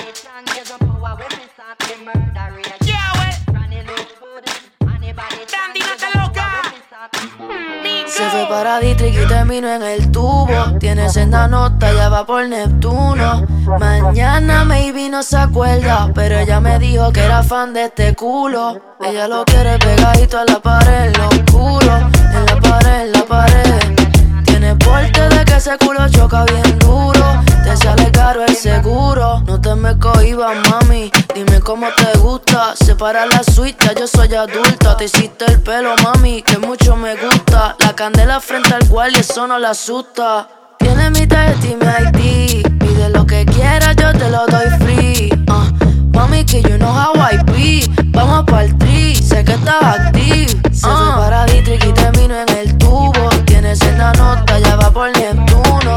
Se fue para Dietrich y terminó en el tubo. Tiene senda nota, ya va por Neptuno. Mañana maybe no se acuerda, pero ella me dijo que era fan de este culo. Ella lo quiere pegadito a la pared, en lo oscuro. En la pared, en la pared. Tiene porte de que ese culo choca bien duro. Te sale caro el seguro. No te me cohibas, mami. Dime cómo te gusta. Separa la suite, ya yo soy adulta. Te hiciste el pelo, mami, que mucho me gusta. La candela frente al guardia, eso no la asusta. Tiene mi tarjeta y mi ID. Pide lo que quieras, yo te lo doy free. Mami, que you know how I be. Vamos pa'l tri, sé que estás active. Se fue para Dietrich y terminó en el tubo. Tiene senda nota, ya va por Neptuno.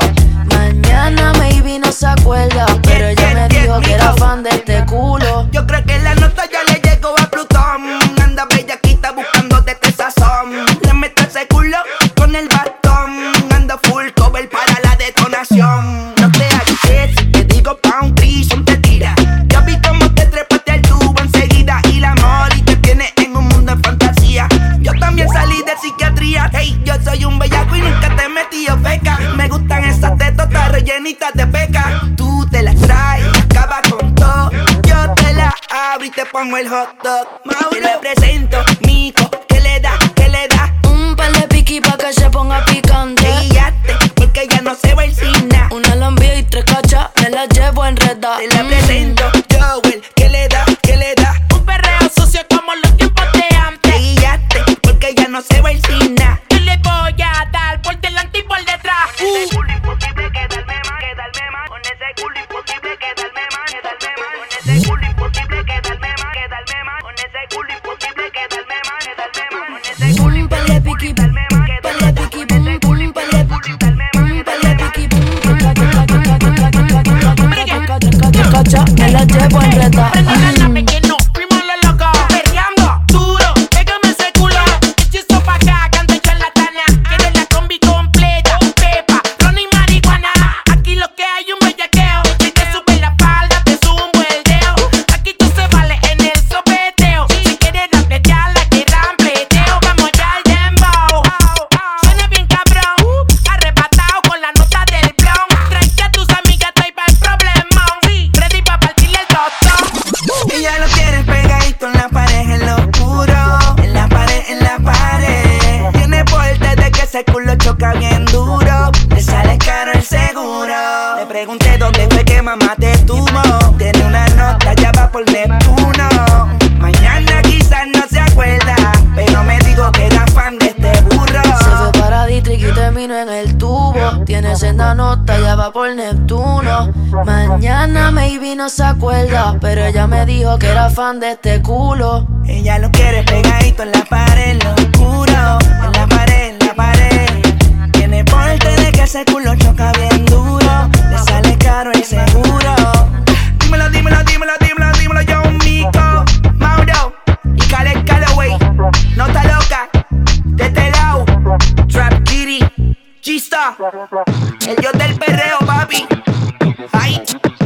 Mañana maybe no se acuerda, pero ella me dijo que era fan de este culo. Yo creo que la nota ya le llegó a Plutón. Anda bellaquita buscando de este sazón. Le meto ese culo con el bastón. Anda full cover para la detonación. No te hagas si te digo pa' un trillón te tira. Yo vi cómo te trepaste al tubo enseguida. Y la moli te tiene en un mundo de fantasía. Yo también salí de psiquiatría. Hey, yo soy un bellaco y nunca te he metido feca. Me gustan esas tetotas rellenitas de peca. Tú te las traes, acaba con todo. Yo te la abro y te pongo el hot dog. Te le presento, mico, ¿qué le da? ¿Qué le da? Un par de piqui pa' que se ponga picante. Guíate, porque ya no se va el cine. Una lambía y 3 cachas, me las llevo enredada. Te la presento, Joel, ¿qué le da? ¿Qué le da? Un perreo sucio como los tiempos de antes. Guíate, porque ya no se va el cine. Yo le voy a dar por delante y por detrás. Ese culo imposible quedarme más, quedarme más. Con ese culo imposible quedarme más, quedarme más. Con ese culo imposible quedarme más, quedarme más. Con ese culo imposible quedarme más, quedarme más. Con ese culo imposible quedarme más, quedarme más. Con ese culo imposible quedarme más, me las llevo enredada. Prende la nave que no fuimos los locos. Perreando duro, pégame ese culo. Hechizo pa' acá, canto en charlatana. Quiero la combi completa, pepa, ron y marihuana. Aquí lo que hay un bellaqueo. Si te sube la falda, te zumbo el dedo. Aquí tú se vale en el sopeteo. Si quieres rampletearla, que rampleteo. Vamos ya al dembow. Suena bien cabrón, arrebatado con la nota del blon. Trae a tus amigas, estoy pa'l problemón. Ready pa' partirle el tostón. ella lo quiere pegadito en la pared, en lo oscuro. En la pared, en la pared. Tiene porte de que ese culo choca bien duro. Le sale caro el seguro. Le pregunté dónde fue que mamá te tuvo. Tiene una nota, ya va por Neptuno. Mañana quizás no se acuerda, pero me dijo que era fan de este burro. Se fue para Dietrich y terminó en el tubo. Tiene senda nota, ya va por Neptuno. Mañana maybe no se acuerda, pero ella me dijo que era fan de este culo. Ella lo quiere pegadito en la pared, en lo oscuro. En la pared, en la pared. Tiene porte de que ese culo choca bien duro. Le sale caro el seguro. Dímelo, dímelo, dímelo, dímelo, dímelo, yo un mico. Mauro y Khaled Calloway. Nota loca, de este lado. Trap Kitty, G-Star. El dios del perreo, papi. Ay.